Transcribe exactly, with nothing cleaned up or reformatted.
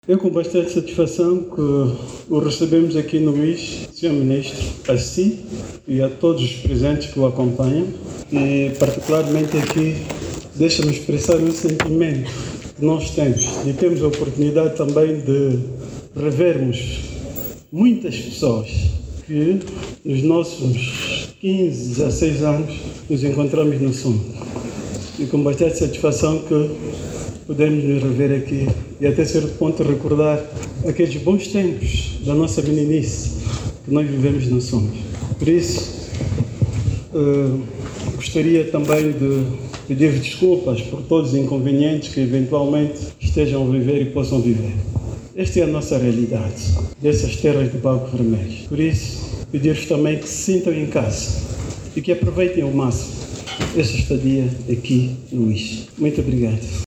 É com bastante satisfação que o recebemos aqui no I S, senhor Ministro, a si e a todos os presentes que o acompanham, e particularmente aqui deixa-me expressar um sentimento que nós temos e temos a oportunidade também de revermos muitas pessoas que nos nossos quinze, dezesseis anos nos encontramos no Sul. E com bastante satisfação que podemos nos rever aqui e até certo ponto recordar aqueles bons tempos da nossa meninice que nós vivemos no Somos. Por isso, uh, gostaria também de pedir desculpas por todos os inconvenientes que eventualmente estejam a viver e possam viver. Esta é a nossa realidade, dessas terras de Bago Vermelho. Por isso, pedir-vos também que se sintam em casa e que aproveitem ao máximo esta estadia aqui no I S. Muito obrigado.